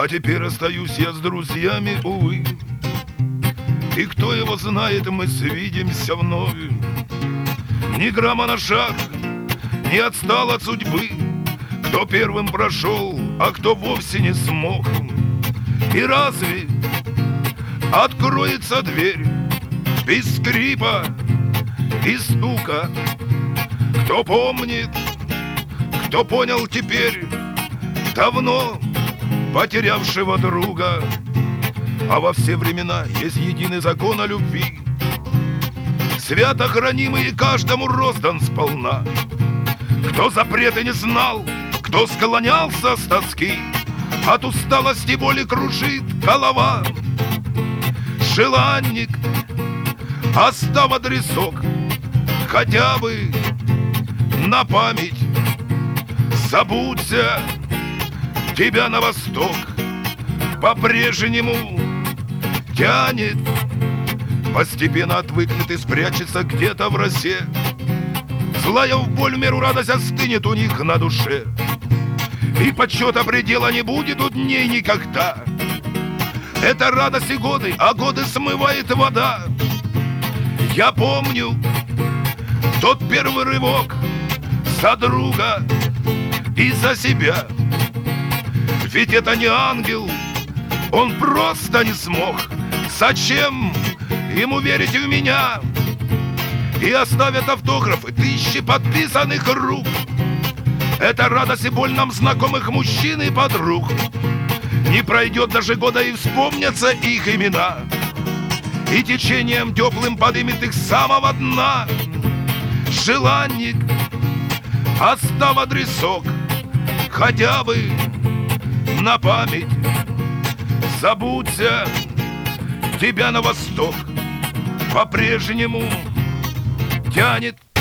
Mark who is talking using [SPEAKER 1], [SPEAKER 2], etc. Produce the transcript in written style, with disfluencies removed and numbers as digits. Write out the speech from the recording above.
[SPEAKER 1] А теперь остаюсь я с друзьями, увы. И кто его знает, мы свидимся вновь. Ни грамма на шаг не отстал от судьбы. Кто первым прошел, а кто вовсе не смог. И разве откроется дверь без скрипа и стука? Кто помнит, кто понял теперь давно потерявшего друга? А во все времена есть единый закон о любви, свято хранимый и каждому роздан сполна. Кто запреты не знал, кто склонялся с тоски, от усталости и боли кружит голова. Желанник, оставь адресок, хотя бы на память. Забудься, тебя на восток по-прежнему тянет. Постепенно отвыкнет и спрячется где-то в росе. Злая в боль меру радость остынет у них на душе. И почета предела не будет у дней никогда. Это радость и годы, а годы смывает вода. Я помню тот первый рывок за друга и за себя. Ведь это не ангел, он просто не смог. Зачем ему верить в меня? И оставят автографы тысячи подписанных рук. Это радость и боль нам знакомых мужчин и подруг. Не пройдет даже года, и вспомнятся их имена. И течением теплым подымет их с самого дна. Желанник, оставь адресок, хотя бы на память. Забудься, тебя на восток по-прежнему тянет.